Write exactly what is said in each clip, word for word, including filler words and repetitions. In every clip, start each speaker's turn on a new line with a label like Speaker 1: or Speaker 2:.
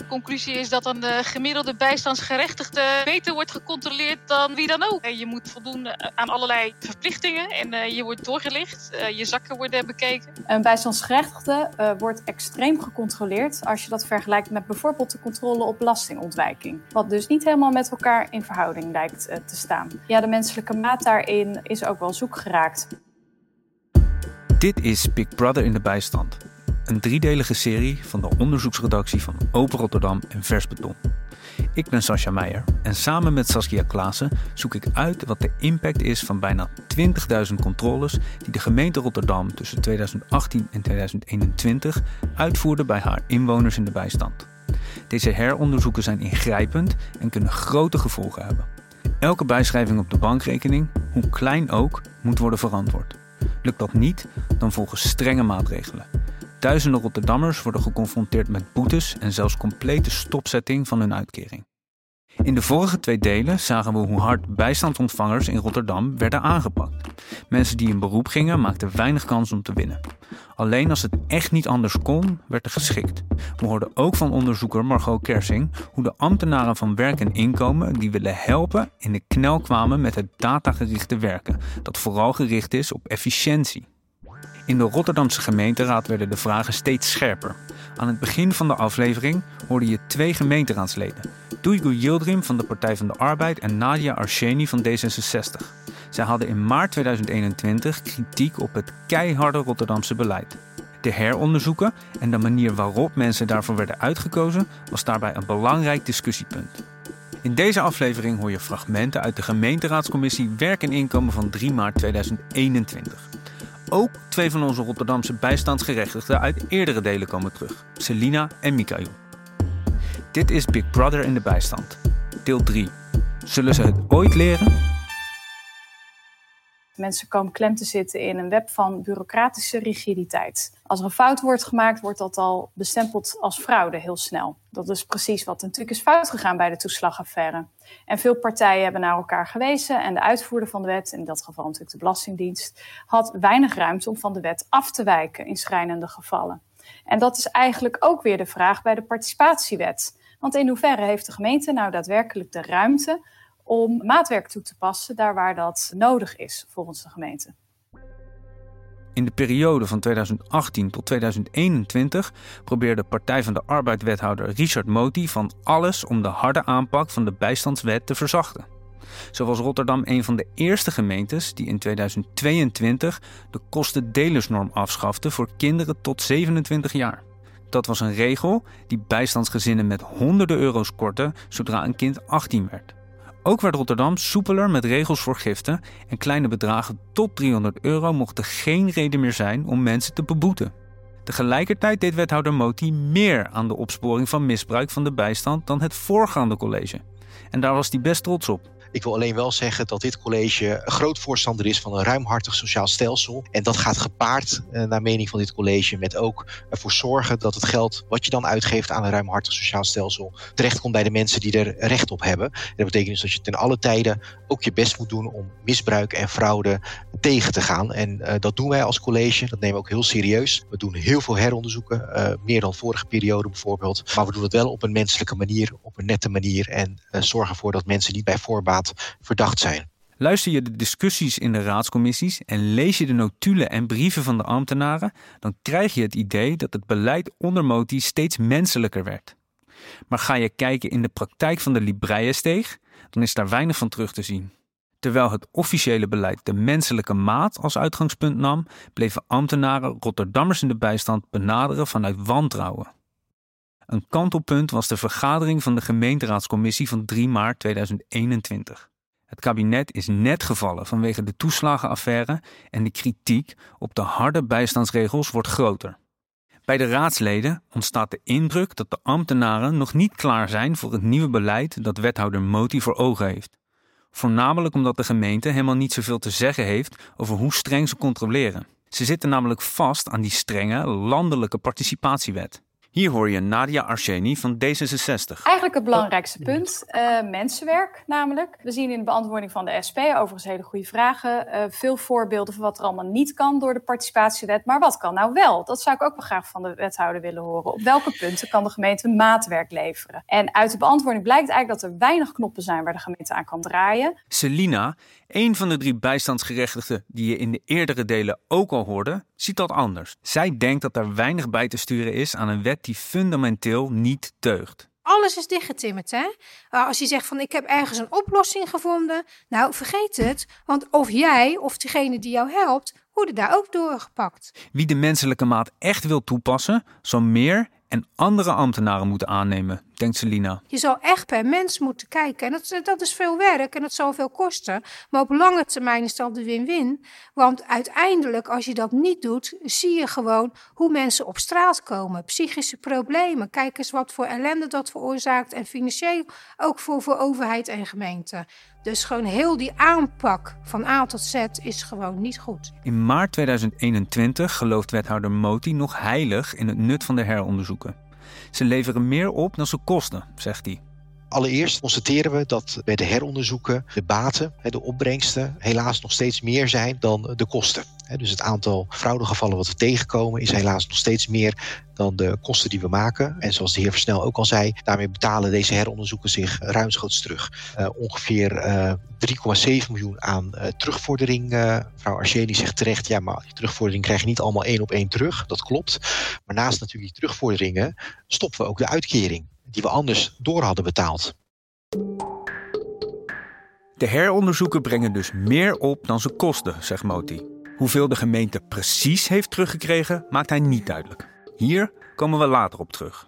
Speaker 1: conclusie is dat een uh, gemiddelde bijstandsgerechtigde beter wordt gecontroleerd dan wie dan ook. Je moet voldoen aan allerlei verplichtingen en uh, je wordt doorgelicht, uh, je zakken worden bekeken.
Speaker 2: Een bijstandsgerechtigde uh, wordt extreem gecontroleerd als je dat vergelijkt met bijvoorbeeld de controle op belastingontwijking. Wat dus niet helemaal met elkaar in verhouding lijkt uh, te staan. Ja, de menselijke maat daarin is ook wel zoek geraakt.
Speaker 3: Dit is Big Brother in de bijstand. Een driedelige serie van de onderzoeksredactie van Open Rotterdam en Vers Beton. Ik ben Sascha Meijer en samen met Saskia Klaassen zoek ik uit wat de impact is van bijna twintigduizend controles die de gemeente Rotterdam tussen tweeduizend achttien en tweeduizend eenentwintig uitvoerde bij haar inwoners in de bijstand. Deze heronderzoeken zijn ingrijpend en kunnen grote gevolgen hebben. Elke bijschrijving op de bankrekening, hoe klein ook, moet worden verantwoord. Lukt dat niet, dan volgen strenge maatregelen. Duizenden Rotterdammers worden geconfronteerd met boetes en zelfs complete stopzetting van hun uitkering. In de vorige twee delen zagen we hoe hard bijstandsontvangers in Rotterdam werden aangepakt. Mensen die in beroep gingen maakten weinig kans om te winnen. Alleen als het echt niet anders kon, werd er geschikt. We hoorden ook van onderzoeker Margot Kersing hoe de ambtenaren van Werk en Inkomen die willen helpen in de knel kwamen met het datagerichte werken, dat vooral gericht is op efficiëntie. In de Rotterdamse gemeenteraad werden de vragen steeds scherper. Aan het begin van de aflevering hoorde je twee gemeenteraadsleden. Duygu Yildirim van de Partij van de Arbeid en Nadia Arsheni van D zesenzestig. Zij hadden in maart tweeduizend eenentwintig kritiek op het keiharde Rotterdamse beleid. De heronderzoeken en de manier waarop mensen daarvoor werden uitgekozen was daarbij een belangrijk discussiepunt. In deze aflevering hoor je fragmenten uit de gemeenteraadscommissie Werk en Inkomen van drie maart tweeduizend eenentwintig. Ook twee van onze Rotterdamse bijstandsgerechtigden uit eerdere delen komen terug. Selina en Mikael. Dit is Big Brother in de bijstand. Deel drie. Zullen ze het ooit leren?
Speaker 2: Mensen komen klem te zitten in een web van bureaucratische rigiditeit. Als er een fout wordt gemaakt, wordt dat al bestempeld als fraude heel snel. Dat is precies wat natuurlijk is fout gegaan bij de toeslagaffaire. En veel partijen hebben naar elkaar gewezen en de uitvoerder van de wet, in dat geval natuurlijk de Belastingdienst, had weinig ruimte om van de wet af te wijken in schrijnende gevallen. En dat is eigenlijk ook weer de vraag bij de participatiewet. Want in hoeverre heeft de gemeente nou daadwerkelijk de ruimte om maatwerk toe te passen daar waar dat nodig is volgens de gemeente?
Speaker 3: In de periode van tweeduizend achttien tot tweeduizend eenentwintig probeerde Partij van de Arbeid-wethouder Richard Moti van alles om de harde aanpak van de bijstandswet te verzachten. Zo was Rotterdam een van de eerste gemeentes die in tweeduizend tweeëntwintig de kostendelersnorm afschafte voor kinderen tot zevenentwintig jaar. Dat was een regel die bijstandsgezinnen met honderden euro's kortte zodra een kind achttien werd. Ook werd Rotterdam soepeler met regels voor giften en kleine bedragen tot driehonderd euro mochten geen reden meer zijn om mensen te beboeten. Tegelijkertijd deed wethouder Moti meer aan de opsporing van misbruik van de bijstand dan het voorgaande college. En daar was hij best trots op.
Speaker 4: Ik wil alleen wel zeggen dat dit college een groot voorstander is van een ruimhartig sociaal stelsel. En dat gaat gepaard, naar mening van dit college, met ook ervoor zorgen dat het geld wat je dan uitgeeft aan een ruimhartig sociaal stelsel terechtkomt bij de mensen die er recht op hebben. En dat betekent dus dat je ten alle tijden ook je best moet doen om misbruik en fraude tegen te gaan. En uh, dat doen wij als college, dat nemen we ook heel serieus. We doen heel veel heronderzoeken, uh, meer dan vorige periode bijvoorbeeld. Maar we doen het wel op een menselijke manier, op een nette manier en uh, zorgen ervoor dat mensen niet bij voorbaat verdacht zijn.
Speaker 3: Luister je de discussies in de raadscommissies en lees je de notulen en brieven van de ambtenaren, dan krijg je het idee dat het beleid onder Moti steeds menselijker werd. Maar ga je kijken in de praktijk van de Libreiensteeg, dan is daar weinig van terug te zien. Terwijl het officiële beleid de menselijke maat als uitgangspunt nam, bleven ambtenaren Rotterdammers in de bijstand benaderen vanuit wantrouwen. Een kantelpunt was de vergadering van de gemeenteraadscommissie van drie maart tweeduizend eenentwintig. Het kabinet is net gevallen vanwege de toeslagenaffaire en de kritiek op de harde bijstandsregels wordt groter. Bij de raadsleden ontstaat de indruk dat de ambtenaren nog niet klaar zijn voor het nieuwe beleid dat wethouder Moti voor ogen heeft. Voornamelijk omdat de gemeente helemaal niet zoveel te zeggen heeft over hoe streng ze controleren. Ze zitten namelijk vast aan die strenge landelijke participatiewet. Hier hoor je Nadia Arsheni van D zesenzestig.
Speaker 2: Eigenlijk het belangrijkste punt, uh, mensenwerk namelijk. We zien in de beantwoording van de S P, overigens hele goede vragen, uh, veel voorbeelden van wat er allemaal niet kan door de participatiewet. Maar wat kan nou wel? Dat zou ik ook wel graag van de wethouder willen horen. Op welke punten kan de gemeente maatwerk leveren? En uit de beantwoording blijkt eigenlijk dat er weinig knoppen zijn waar de gemeente aan kan draaien.
Speaker 3: Selina, een van de drie bijstandsgerechtigden die je in de eerdere delen ook al hoorde, ziet dat anders. Zij denkt dat er weinig bij te sturen is aan een wet die fundamenteel niet deugt.
Speaker 5: Alles is dichtgetimmerd, hè? Uh, als je zegt van ik heb ergens een oplossing gevonden, nou vergeet het, want of jij of degene die jou helpt, worden daar ook doorgepakt.
Speaker 3: Wie de menselijke maat echt wil toepassen, zal meer en andere ambtenaren moeten aannemen, denkt Selina.
Speaker 5: Je zal echt per mens moeten kijken. En dat, dat is veel werk en dat zal veel kosten. Maar op lange termijn is dat de win-win. Want uiteindelijk, als je dat niet doet, zie je gewoon hoe mensen op straat komen. Psychische problemen. Kijk eens wat voor ellende dat veroorzaakt. En financieel ook voor, voor overheid en gemeente. Dus gewoon heel die aanpak van A tot Z is gewoon niet goed.
Speaker 3: In maart tweeduizend eenentwintig gelooft wethouder Moti nog heilig in het nut van de heronderzoeken. Ze leveren meer op dan ze kosten, zegt hij.
Speaker 4: Allereerst constateren we dat bij de heronderzoeken de baten, de opbrengsten, helaas nog steeds meer zijn dan de kosten. Dus het aantal fraudegevallen wat we tegenkomen is helaas nog steeds meer dan de kosten die we maken. En zoals de heer Versnel ook al zei, daarmee betalen deze heronderzoeken zich ruimschoots terug. Uh, ongeveer uh, drie komma zeven miljoen aan uh, terugvordering. Uh, mevrouw Arsheni zegt terecht, ja, maar die terugvordering krijg je niet allemaal één op één terug. Dat klopt. Maar naast natuurlijk die terugvorderingen stoppen we ook de uitkering die we anders door hadden betaald.
Speaker 3: De heronderzoeken brengen dus meer op dan ze kosten, zegt Moti. Hoeveel de gemeente precies heeft teruggekregen, maakt hij niet duidelijk. Hier komen we later op terug.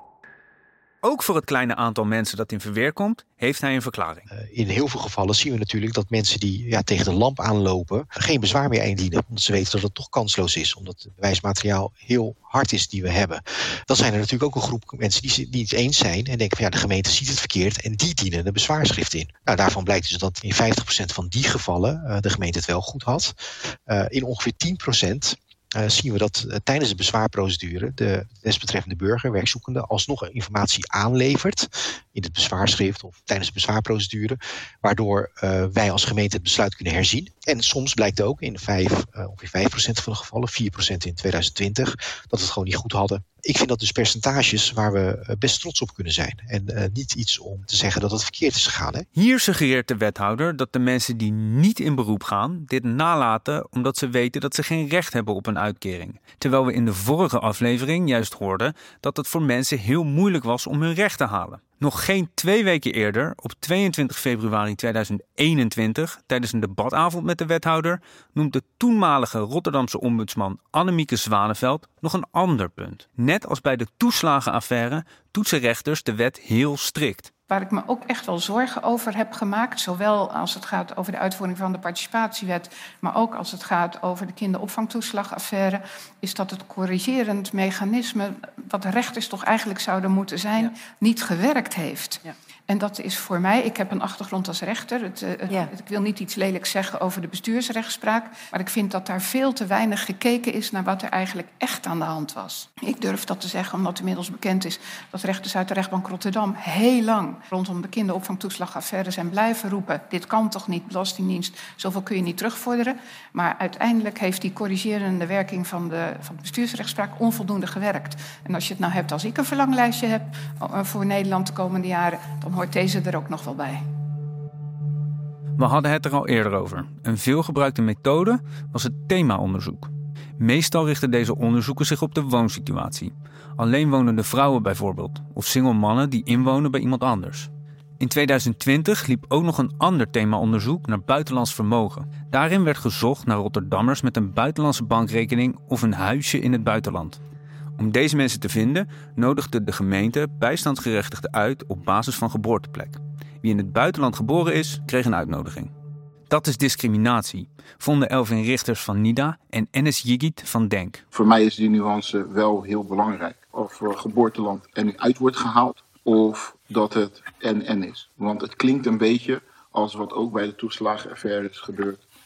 Speaker 3: Ook voor het kleine aantal mensen dat in verweer komt, heeft hij een verklaring.
Speaker 4: In heel veel gevallen zien we natuurlijk dat mensen die ja, tegen de lamp aanlopen geen bezwaar meer indienen. Omdat ze weten dat het toch kansloos is. Omdat het bewijsmateriaal heel hard is die we hebben. Dan zijn er natuurlijk ook een groep mensen die het niet eens zijn. En denken van ja, de gemeente ziet het verkeerd. En die dienen een bezwaarschrift in. Nou, daarvan blijkt dus dat in vijftig procent van die gevallen uh, de gemeente het wel goed had. Uh, in ongeveer tien procent... Uh, zien we dat uh, tijdens de bezwaarprocedure de desbetreffende burger, werkzoekende, alsnog informatie aanlevert in het bezwaarschrift of tijdens de bezwaarprocedure, waardoor uh, wij als gemeente het besluit kunnen herzien. En soms blijkt ook in vijf, uh, ongeveer vijf procent van de gevallen, vier procent in tweeduizend twintig, dat we het gewoon niet goed hadden. Ik vind dat dus percentages waar we best trots op kunnen zijn. En uh, niet iets om te zeggen dat het verkeerd is gegaan. Hè?
Speaker 3: Hier suggereert de wethouder dat de mensen die niet in beroep gaan dit nalaten omdat ze weten dat ze geen recht hebben op een uitkering. Terwijl we in de vorige aflevering juist hoorden dat het voor mensen heel moeilijk was om hun recht te halen. Nog geen twee weken eerder, op tweeëntwintig februari tweeduizend eenentwintig, tijdens een debatavond met de wethouder, noemt de toenmalige Rotterdamse ombudsman Annemieke Zwaneveld nog een ander punt. Net als bij de toeslagenaffaire toetsen rechters de wet heel strikt.
Speaker 6: Waar ik me ook echt wel zorgen over heb gemaakt, zowel als het gaat over de uitvoering van de participatiewet, maar ook als het gaat over de kinderopvangtoeslagaffaire, is dat het corrigerend mechanisme, wat de rechters toch eigenlijk zouden moeten zijn, ja. niet gewerkt heeft. Ja. En dat is voor mij, ik heb een achtergrond als rechter. Het, uh, ja. Ik wil niet iets lelijks zeggen over de bestuursrechtspraak, maar ik vind dat daar veel te weinig gekeken is naar wat er eigenlijk echt aan de hand was. Ik durf dat te zeggen omdat inmiddels bekend is dat rechters uit de rechtbank Rotterdam heel lang rondom de kinderopvangtoeslagaffaire zijn blijven roepen. Dit kan toch niet, Belastingdienst, zoveel kun je niet terugvorderen. Maar uiteindelijk heeft die corrigerende werking van de, van de bestuursrechtspraak onvoldoende gewerkt. En als je het nou hebt als ik een verlanglijstje heb voor Nederland de komende jaren, dan hoort deze er ook nog wel bij.
Speaker 3: We hadden het er al eerder over. Een veelgebruikte methode was het themaonderzoek. Meestal richten deze onderzoeken zich op de woonsituatie. Alleenwonende vrouwen bijvoorbeeld, of single mannen die inwonen bij iemand anders. In tweeduizend twintig liep ook nog een ander themaonderzoek naar buitenlands vermogen. Daarin werd gezocht naar Rotterdammers met een buitenlandse bankrekening of een huisje in het buitenland. Om deze mensen te vinden, nodigde de gemeente bijstandsgerechtigden uit op basis van geboorteplek. Wie in het buitenland geboren is, kreeg een uitnodiging. Dat is discriminatie, vonden Elvin Richters van NIDA en Enes Yigit van Denk.
Speaker 7: Voor mij is die nuance wel heel belangrijk. Of er geboorteland er nu uit wordt gehaald, of dat het en en is. Want het klinkt een beetje als wat ook bij de toeslagenaffaire is gebeurd.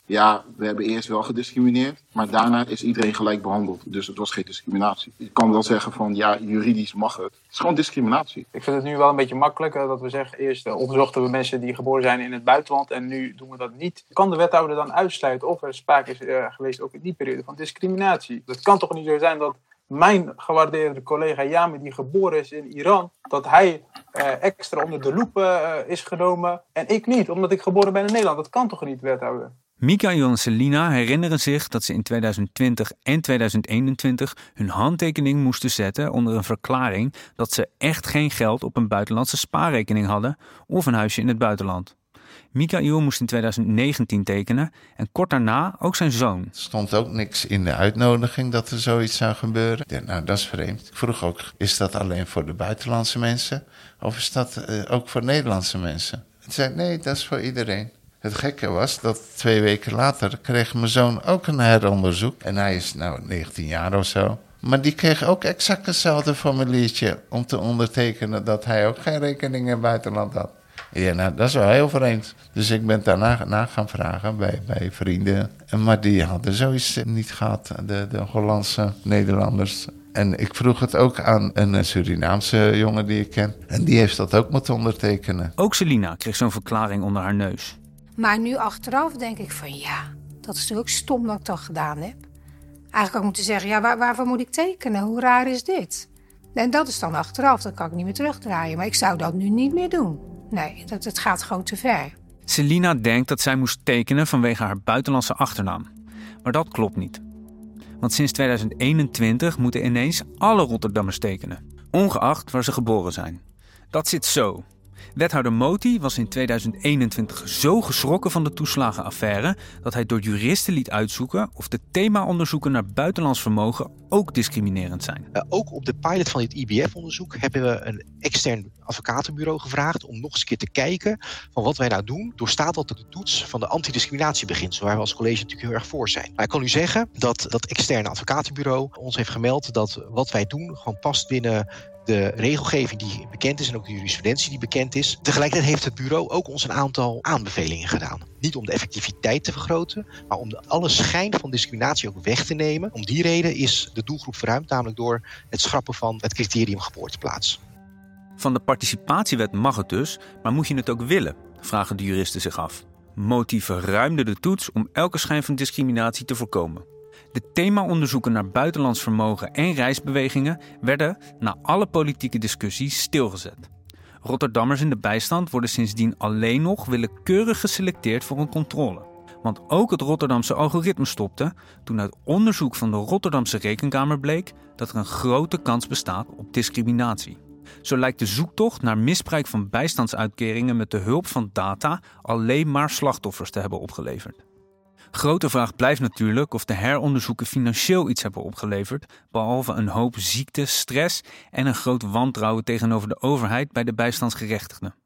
Speaker 7: Ja, we hebben eerst wel gediscrimineerd, maar daarna is iedereen gelijk behandeld. Dus het was geen discriminatie. Je kan wel zeggen van ja, juridisch mag het. Het is gewoon discriminatie.
Speaker 8: Ik vind het nu wel een beetje makkelijk uh, dat we zeggen, eerst uh, onderzochten we mensen die geboren zijn in het buitenland en nu doen we dat niet. Kan de wethouder dan uitsluiten of er sprake is uh, geweest ook in die periode van discriminatie? Het kan toch niet zo zijn dat mijn gewaardeerde collega Yami, die geboren is in Iran, dat hij uh, extra onder de loep uh, is genomen en ik niet, omdat ik geboren ben in Nederland. Dat kan toch niet, wethouder?
Speaker 3: Mikael en Selina herinneren zich dat ze in tweeduizend twintig en tweeduizend eenentwintig hun handtekening moesten zetten onder een verklaring dat ze echt geen geld op een buitenlandse spaarrekening hadden of een huisje in het buitenland. Mikael moest in tweeduizend negentien tekenen en kort daarna ook zijn zoon.
Speaker 9: Er stond ook niks in de uitnodiging dat er zoiets zou gebeuren. Ja, nou, dat is vreemd. Ik vroeg ook, is dat alleen voor de buitenlandse mensen of is dat uh, ook voor Nederlandse mensen? Hij zei, nee, dat is voor iedereen. Het gekke was dat twee weken later kreeg mijn zoon ook een heronderzoek. En hij is nou negentien jaar of zo. Maar die kreeg ook exact hetzelfde formuliertje om te ondertekenen dat hij ook geen rekening in het buitenland had. Ja, nou, dat is wel heel vreemd. Dus ik ben daarna na gaan vragen bij, bij vrienden. Maar die hadden zoiets niet gehad, de, de Hollandse Nederlanders. En ik vroeg het ook aan een Surinaamse jongen die ik ken. En die heeft dat ook moeten ondertekenen.
Speaker 3: Ook Selina kreeg zo'n verklaring onder haar neus.
Speaker 5: Maar nu achteraf denk ik van ja, dat is natuurlijk stom dat ik dat gedaan heb. Eigenlijk had ik moeten zeggen, ja, waar, waarvoor moet ik tekenen? Hoe raar is dit? En dat is dan achteraf, dat kan ik niet meer terugdraaien. Maar ik zou dat nu niet meer doen. Nee, dat, het gaat gewoon te ver.
Speaker 3: Selina denkt dat zij moest tekenen vanwege haar buitenlandse achternaam. Maar dat klopt niet. Want sinds tweeduizend eenentwintig moeten ineens alle Rotterdammers tekenen. Ongeacht waar ze geboren zijn. Dat zit zo. Wethouder Moti was in tweeduizend eenentwintig zo geschrokken van de toeslagenaffaire dat hij door juristen liet uitzoeken of de themaonderzoeken naar buitenlands vermogen ook discriminerend zijn.
Speaker 4: Uh, ook op de pilot van dit I B F-onderzoek hebben we een extern advocatenbureau gevraagd om nog eens een keer te kijken van wat wij nou doen. Doorstaat dat de toets van de antidiscriminatiebeginsel, waar we als college natuurlijk heel erg voor zijn. Maar ik kan u zeggen dat dat externe advocatenbureau ons heeft gemeld dat wat wij doen gewoon past binnen de regelgeving die bekend is en ook de jurisprudentie die bekend is. Tegelijkertijd heeft het bureau ook ons een aantal aanbevelingen gedaan. Niet om de effectiviteit te vergroten, maar om de alle schijn van discriminatie ook weg te nemen. Om die reden is de doelgroep verruimd, namelijk door het schrappen van het criterium geboorteplaats.
Speaker 3: Van de participatiewet mag het dus, maar moet je het ook willen, vragen de juristen zich af. Moti verruimde de toets om elke schijn van discriminatie te voorkomen. De themaonderzoeken naar buitenlands vermogen en reisbewegingen werden na alle politieke discussies stilgezet. Rotterdammers in de bijstand worden sindsdien alleen nog willekeurig geselecteerd voor een controle. Want ook het Rotterdamse algoritme stopte toen uit onderzoek van de Rotterdamse Rekenkamer bleek dat er een grote kans bestaat op discriminatie. Zo lijkt de zoektocht naar misbruik van bijstandsuitkeringen met de hulp van data alleen maar slachtoffers te hebben opgeleverd. Grote vraag blijft natuurlijk of de heronderzoeken financieel iets hebben opgeleverd, behalve een hoop ziekte, stress en een groot wantrouwen tegenover de overheid bij de bijstandsgerechtigden.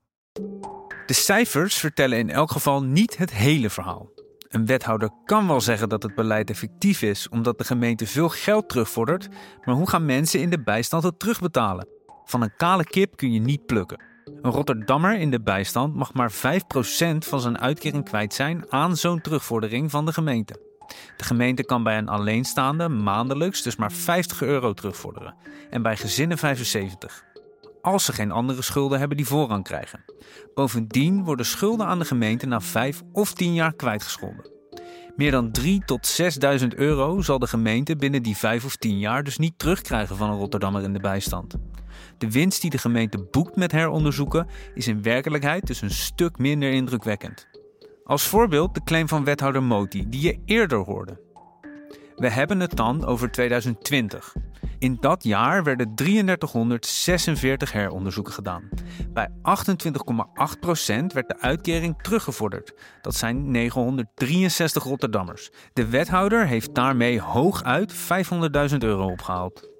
Speaker 3: De cijfers vertellen in elk geval niet het hele verhaal. Een wethouder kan wel zeggen dat het beleid effectief is omdat de gemeente veel geld terugvordert, maar hoe gaan mensen in de bijstand het terugbetalen? Van een kale kip kun je niet plukken. Een Rotterdammer in de bijstand mag maar vijf procent van zijn uitkering kwijt zijn aan zo'n terugvordering van de gemeente. De gemeente kan bij een alleenstaande maandelijks dus maar vijftig euro terugvorderen en bij gezinnen vijfenzeventig. Als ze geen andere schulden hebben die voorrang krijgen. Bovendien worden schulden aan de gemeente na vijf of tien jaar kwijtgescholden. Meer dan drie tot zesduizend euro zal de gemeente binnen die vijf of tien jaar dus niet terugkrijgen van een Rotterdammer in de bijstand. De winst die de gemeente boekt met heronderzoeken is in werkelijkheid dus een stuk minder indrukwekkend. Als voorbeeld de claim van wethouder Moti, die je eerder hoorde. We hebben het dan over tweeduizend twintig. In dat jaar werden drieduizend heronderzoeken gedaan. Bij achtentwintig komma acht procent werd de uitkering teruggevorderd. Dat zijn negenhonderddrieënzestig Rotterdammers. De wethouder heeft daarmee hooguit vijfhonderdduizend euro opgehaald.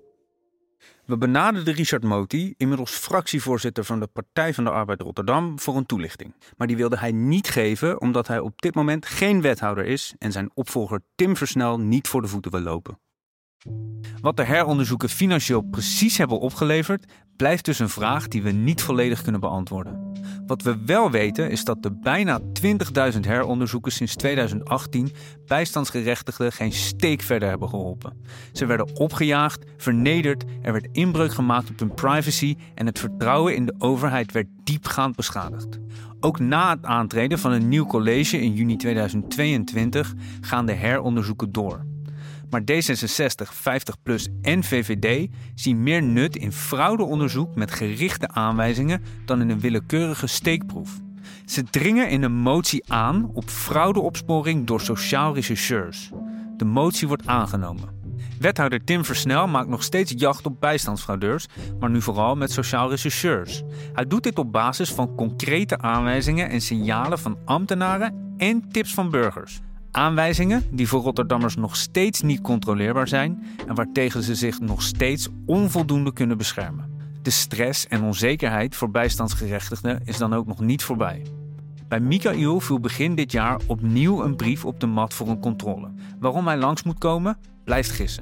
Speaker 3: We benaderden Richard Moti, inmiddels fractievoorzitter van de Partij van de Arbeid Rotterdam, voor een toelichting. Maar die wilde hij niet geven omdat hij op dit moment geen wethouder is en zijn opvolger Tim Versnel niet voor de voeten wil lopen. Wat de heronderzoeken financieel precies hebben opgeleverd, blijft dus een vraag die we niet volledig kunnen beantwoorden. Wat we wel weten is dat de bijna twintigduizend heronderzoeken sinds tweeduizend achttien bijstandsgerechtigden geen steek verder hebben geholpen. Ze werden opgejaagd, vernederd, er werd inbreuk gemaakt op hun privacy en het vertrouwen in de overheid werd diepgaand beschadigd. Ook na het aantreden van een nieuw college in juni tweeduizend tweeëntwintig gaan de heronderzoeken door. Maar D zesenzestig, vijftig plus en V V D zien meer nut in fraudeonderzoek met gerichte aanwijzingen dan in een willekeurige steekproef. Ze dringen in een motie aan op fraudeopsporing door sociaal rechercheurs. De motie wordt aangenomen. Wethouder Tim Versnel maakt nog steeds jacht op bijstandsfraudeurs, maar nu vooral met sociaal rechercheurs. Hij doet dit op basis van concrete aanwijzingen en signalen van ambtenaren en tips van burgers. Aanwijzingen die voor Rotterdammers nog steeds niet controleerbaar zijn en waartegen ze zich nog steeds onvoldoende kunnen beschermen. De stress en onzekerheid voor bijstandsgerechtigden is dan ook nog niet voorbij. Bij Michael viel begin dit jaar opnieuw een brief op de mat voor een controle. Waarom hij langs moet komen, blijft gissen.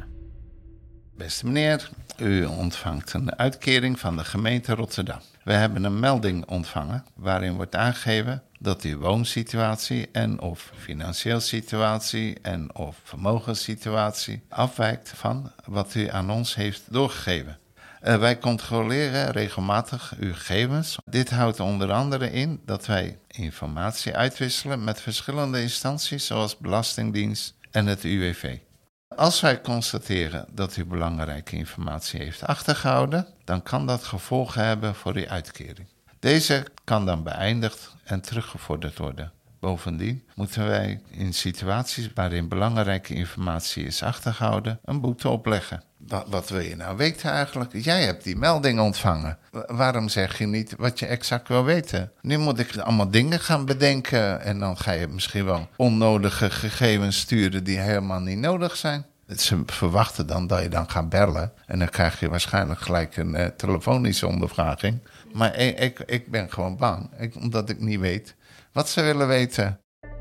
Speaker 9: Beste meneer, u ontvangt een uitkering van de gemeente Rotterdam. We hebben een melding ontvangen waarin wordt aangegeven dat uw woonsituatie en of financieel situatie en of vermogenssituatie afwijkt van wat u aan ons heeft doorgegeven. Uh, wij controleren regelmatig uw gegevens. Dit houdt onder andere in dat wij informatie uitwisselen met verschillende instanties zoals Belastingdienst en het U W V. Als wij constateren dat u belangrijke informatie heeft achtergehouden, dan kan dat gevolgen hebben voor uw uitkering. Deze kan dan beëindigd en teruggevorderd worden. Bovendien moeten wij in situaties waarin belangrijke informatie is achtergehouden een boete opleggen. Wat, wat wil je nou weten eigenlijk? Jij hebt die melding ontvangen. Waarom zeg je niet wat je exact wil weten? Nu moet ik allemaal dingen gaan bedenken en dan ga je misschien wel onnodige gegevens sturen die helemaal niet nodig zijn. Ze verwachten dan dat je dan gaat bellen en dan krijg je waarschijnlijk gelijk een uh, telefonische ondervraging. Maar ik, ik, ik ben gewoon bang, ik, omdat ik niet weet wat ze willen weten.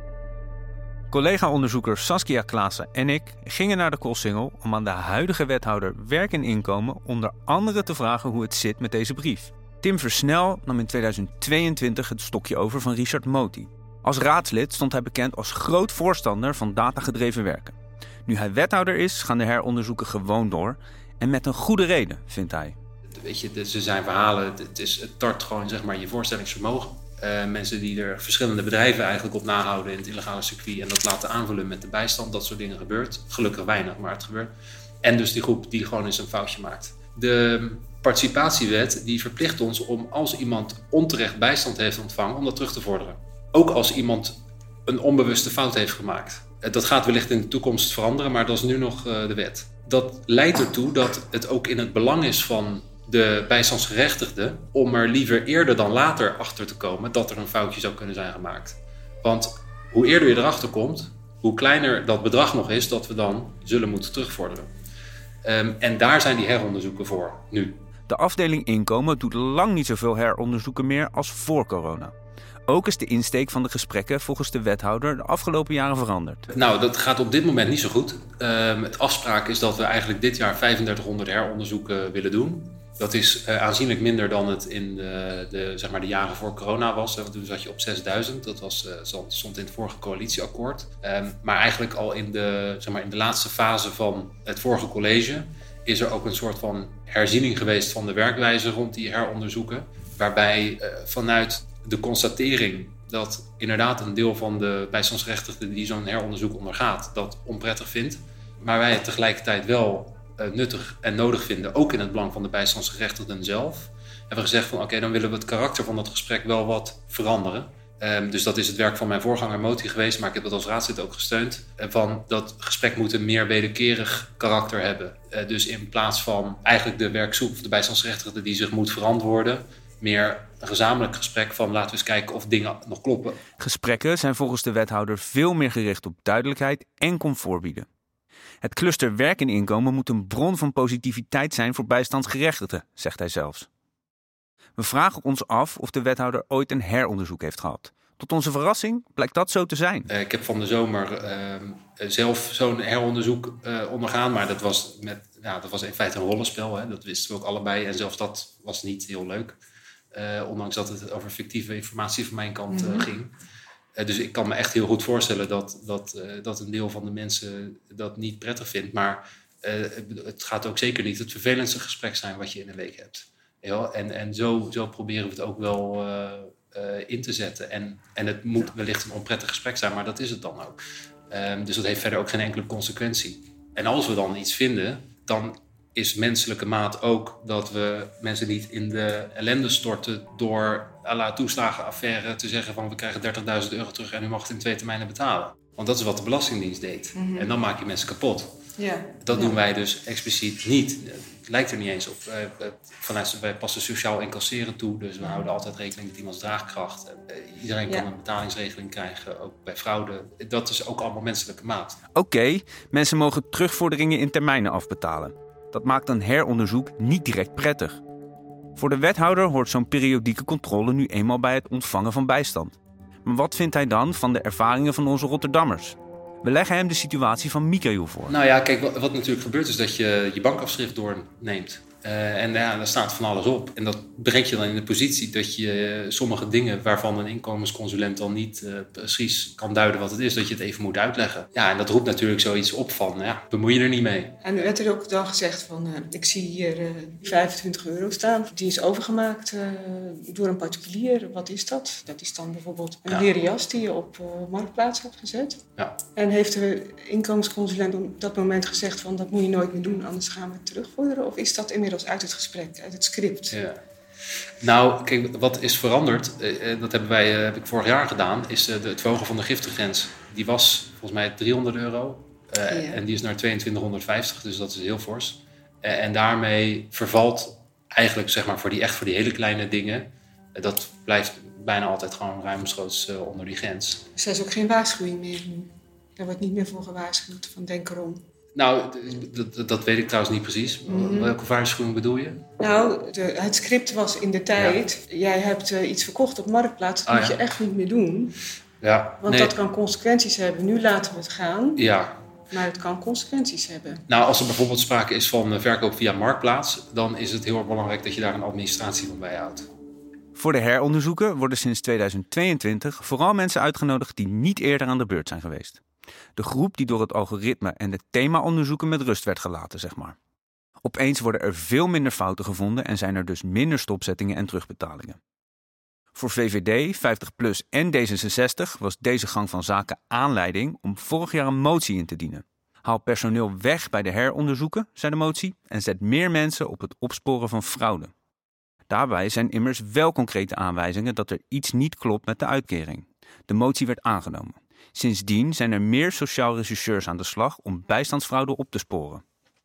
Speaker 3: Collega-onderzoeker Saskia Klaassen en ik gingen naar de Koolsingel om aan de huidige wethouder Werk en Inkomen onder andere te vragen hoe het zit met deze brief. Tim Versnel nam in tweeduizend tweeëntwintig het stokje over van Richard Moti. Als raadslid stond hij bekend als groot voorstander van datagedreven werken. Nu hij wethouder is, gaan de heronderzoeken gewoon door en met een goede reden, vindt hij.
Speaker 10: Weet je, ze zijn verhalen, het, is, het tart gewoon zeg maar je voorstellingsvermogen. Uh, mensen die er verschillende bedrijven eigenlijk op nahouden in het illegale circuit en dat laten aanvullen met de bijstand, dat soort dingen gebeurt. Gelukkig weinig, maar het gebeurt. En dus die groep die gewoon eens een foutje maakt. De participatiewet die verplicht ons om als iemand onterecht bijstand heeft ontvangen, om dat terug te vorderen. Ook als iemand een onbewuste fout heeft gemaakt. Dat gaat wellicht in de toekomst veranderen, maar dat is nu nog uh, de wet. Dat leidt ertoe dat het ook in het belang is van de bijstandsgerechtigde om er liever eerder dan later achter te komen dat er een foutje zou kunnen zijn gemaakt. Want hoe eerder je erachter komt, hoe kleiner dat bedrag nog is dat we dan zullen moeten terugvorderen. Um, en daar zijn die heronderzoeken voor nu.
Speaker 3: De afdeling Inkomen doet lang niet zoveel heronderzoeken meer als voor corona. Ook is de insteek van de gesprekken volgens de wethouder de afgelopen jaren veranderd.
Speaker 10: Nou, dat gaat op dit moment niet zo goed. Um, het afspraak is dat we eigenlijk dit jaar vijfendertighonderd heronderzoeken willen doen. Dat is uh, aanzienlijk minder dan het in de, de, zeg maar de jaren voor corona was. Want toen zat je op zesduizend. Dat was, uh, stond in het vorige coalitieakkoord. Um, maar eigenlijk al in de, zeg maar in de laatste fase van het vorige college is er ook een soort van herziening geweest van de werkwijze rond die heronderzoeken. Waarbij uh, vanuit de constatering dat inderdaad een deel van de bijstandsgerechtigden die zo'n heronderzoek ondergaat, dat onprettig vindt. Maar wij het tegelijkertijd wel uh, nuttig en nodig vinden, ook in het belang van de bijstandsgerechtigden zelf. Hebben we gezegd van oké, okay, dan willen we het karakter van dat gesprek wel wat veranderen. Um, dus dat is het werk van mijn voorganger Moti geweest, maar ik heb dat als raadslid ook gesteund. En van dat gesprek moet een meer wederkerig karakter hebben. Uh, dus in plaats van eigenlijk de werkzoek of de bijstandsgerechtigde die zich moet verantwoorden, meer een gezamenlijk gesprek van laten we eens kijken of dingen nog kloppen.
Speaker 3: Gesprekken zijn volgens de wethouder veel meer gericht op duidelijkheid en comfort bieden. Het cluster Werk en Inkomen moet een bron van positiviteit zijn voor bijstandsgerechtigden, zegt hij zelfs. We vragen ons af of de wethouder ooit een heronderzoek heeft gehad. Tot onze verrassing blijkt dat zo te zijn.
Speaker 10: Uh, ik heb van de zomer uh, zelf zo'n heronderzoek uh, ondergaan, maar dat was met, ja, dat was in feite een rollenspel. Hè? Dat wisten we ook allebei. En zelfs dat was niet heel leuk. Uh, ondanks dat het over fictieve informatie van mijn kant uh, mm-hmm. ging. Uh, dus ik kan me echt heel goed voorstellen dat, dat, uh, dat een deel van de mensen dat niet prettig vindt. Maar uh, het gaat ook zeker niet het vervelendste gesprek zijn wat je in een week hebt. Ja, en en zo, zo proberen we het ook wel uh, uh, in te zetten. En, en het moet wellicht een onprettig gesprek zijn, maar dat is het dan ook. Um, dus dat heeft verder ook geen enkele consequentie. En als we dan iets vinden, dan is menselijke maat ook dat we mensen niet in de ellende storten door à la toeslagenaffaire te zeggen van we krijgen dertigduizend euro terug en u mag het in twee termijnen betalen. Want dat is wat de Belastingdienst deed. Mm-hmm. En dan maak je mensen kapot. Ja. Dat doen ja. wij dus expliciet niet. Het lijkt er niet eens op. Vanuit, wij passen sociaal incasseren toe. Dus we houden altijd rekening met iemands draagkracht. Iedereen kan ja. een betalingsregeling krijgen, ook bij fraude. Dat is ook allemaal menselijke maat.
Speaker 3: Oké, okay, mensen mogen terugvorderingen in termijnen afbetalen. Dat maakt een heronderzoek niet direct prettig. Voor de wethouder hoort zo'n periodieke controle nu eenmaal bij het ontvangen van bijstand. Maar wat vindt hij dan van de ervaringen van onze Rotterdammers? We leggen hem de situatie van Michael voor.
Speaker 10: Nou ja, kijk, wat, wat natuurlijk gebeurt is dat je je bankafschrift doorneemt. Uh, en ja, daar staat van alles op. En dat brengt je dan in de positie dat je uh, sommige dingen waarvan een inkomensconsulent dan niet uh, precies kan duiden wat het is, dat je het even moet uitleggen. Ja, en dat roept natuurlijk zoiets op van, ja, bemoei je er niet mee.
Speaker 11: En er werd er ook dan gezegd van, uh, ik zie hier uh, vijfentwintig euro staan. Die is overgemaakt uh, door een particulier. Wat is dat? Dat is dan bijvoorbeeld een ja. leren jas die je op uh, Marktplaats hebt gezet. Ja. En heeft de inkomensconsulent op dat moment gezegd van, dat moet je nooit meer doen, anders gaan we het terugvorderen? Of is dat inmiddels uit het gesprek, uit het script?
Speaker 10: Ja. Nou, kijk, wat is veranderd, uh, dat hebben wij, uh, heb ik vorig jaar gedaan, is uh, de, het verhogen van de giftengrens. Die was volgens mij driehonderd euro uh, ja. en die is naar tweeëntwintighonderdvijftig, dus dat is heel fors. Uh, en daarmee vervalt eigenlijk, zeg maar, voor die, echt voor die hele kleine dingen, uh, dat blijft bijna altijd gewoon ruimschoots uh, onder die grens.
Speaker 11: Dus er is ook geen waarschuwing meer nu? Daar wordt niet meer voor gewaarschuwd van denk erom.
Speaker 10: Nou, dat, dat weet ik trouwens niet precies. Mm-hmm. Welke waarschuwing bedoel je?
Speaker 11: Nou, de, het script was in de tijd, ja. jij hebt uh, iets verkocht op Marktplaats, dat ah, moet ja. je echt niet meer doen. Ja. Want nee. dat kan consequenties hebben. Nu laten we het gaan, ja. maar het kan consequenties hebben.
Speaker 10: Nou, als er bijvoorbeeld sprake is van verkoop via Marktplaats, dan is het heel erg belangrijk dat je daar een administratie van bijhoudt.
Speaker 3: Voor de heronderzoeken worden sinds tweeduizend tweeëntwintig vooral mensen uitgenodigd die niet eerder aan de beurt zijn geweest. De groep die door het algoritme en de themaonderzoeken met rust werd gelaten, zeg maar. Opeens worden er veel minder fouten gevonden en zijn er dus minder stopzettingen en terugbetalingen. Voor V V D, vijftig plus en D zesenzestig was deze gang van zaken aanleiding om vorig jaar een motie in te dienen. Haal personeel weg bij de heronderzoeken, zei de motie, en zet meer mensen op het opsporen van fraude. Daarbij zijn immers wel concrete aanwijzingen dat er iets niet klopt met de uitkering. De motie werd aangenomen. Sindsdien zijn er meer sociaal rechercheurs aan de slag om bijstandsfraude op te sporen.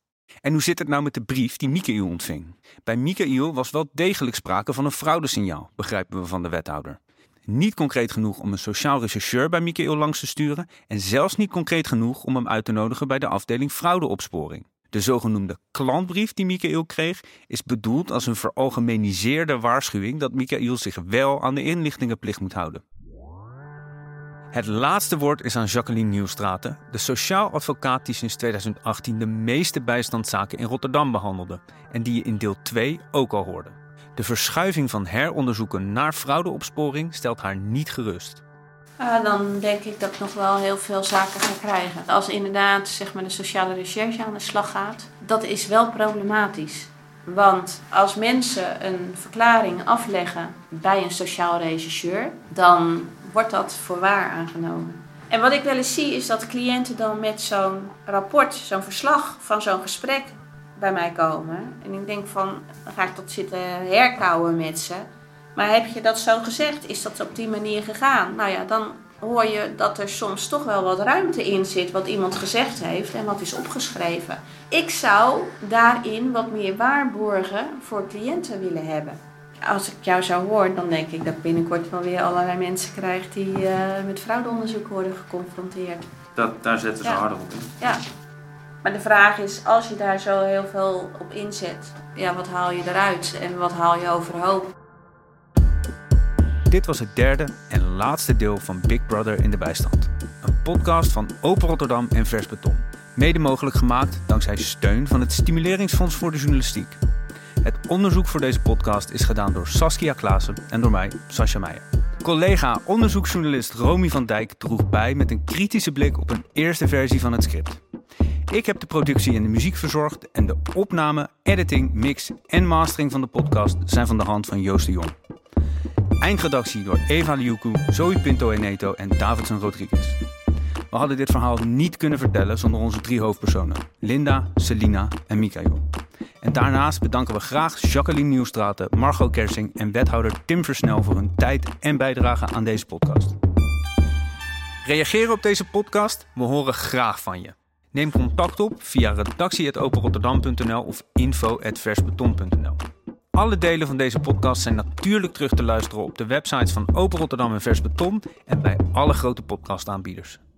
Speaker 3: En hoe zit het nou met de brief die Michael ontving? Bij Michael was wel degelijk sprake van een fraudesignaal, begrijpen we van de wethouder. Niet concreet genoeg om een sociaal rechercheur bij Michael langs te sturen en zelfs niet concreet genoeg om hem uit te nodigen bij de afdeling fraudeopsporing. De zogenoemde klantbrief die Michael kreeg is bedoeld als een veralgemeniseerde waarschuwing dat Michael zich wel aan de inlichtingenplicht moet houden. Het laatste woord is aan Jacqueline Nieuwstraten, de sociaal advocaat die sinds tweeduizend achttien de meeste bijstandszaken in Rotterdam behandelde en die je in deel twee ook al hoorde. De verschuiving van heronderzoeken naar fraudeopsporing stelt haar niet gerust.
Speaker 12: Uh, dan denk ik dat ik nog wel heel veel zaken ga krijgen. Als inderdaad zeg maar, de sociale recherche aan de slag gaat, dat is wel problematisch. Want als mensen een verklaring afleggen bij een sociaal rechercheur, dan wordt dat voor waar aangenomen. En wat ik wel eens zie is dat cliënten dan met zo'n rapport, zo'n verslag van zo'n gesprek bij mij komen. En ik denk van, dan ga ik dat zitten herkauwen met ze. Maar heb je dat zo gezegd? Is dat op die manier gegaan? Nou ja, dan hoor je dat er soms toch wel wat ruimte in zit wat iemand gezegd heeft en wat is opgeschreven. Ik zou daarin wat meer waarborgen voor cliënten willen hebben. Als ik jou zo hoor, dan denk ik dat ik binnenkort wel weer allerlei mensen krijg die uh, met fraudeonderzoek worden geconfronteerd.
Speaker 13: Dat, daar zetten ze
Speaker 12: ja.
Speaker 13: harder op in.
Speaker 12: Ja. Maar de vraag is, als je daar zo heel veel op inzet, ja, wat haal je eruit en wat haal je overhoop?
Speaker 3: Dit was het derde en laatste deel van Big Brother in de bijstand. Een podcast van Open Rotterdam en Vers Beton. Mede mogelijk gemaakt dankzij steun van het Stimuleringsfonds voor de Journalistiek. Het onderzoek voor deze podcast is gedaan door Saskia Klaassen en door mij, Sascha Meijer. Collega onderzoeksjournalist Romy van Dijk droeg bij met een kritische blik op een eerste versie van het script. Ik heb de productie en de muziek verzorgd en de opname, editing, mix en mastering van de podcast zijn van de hand van Joost de Jong. Eindredactie door Eva Liuku, Zoe Pinto-Eneto en Davidson Rodriguez. We hadden dit verhaal niet kunnen vertellen zonder onze drie hoofdpersonen, Linda, Selina en Michael. En daarnaast bedanken we graag Jacqueline Nieuwstraten, Margot Kersing en wethouder Tim Versnel voor hun tijd en bijdrage aan deze podcast. Reageren op deze podcast? We horen graag van je. Neem contact op via redactie apenstaartje open rotterdam punt n l of info apenstaartje versbeton punt n l. Alle delen van deze podcast zijn natuurlijk terug te luisteren op de websites van Open Rotterdam en Versbeton en bij alle grote podcastaanbieders.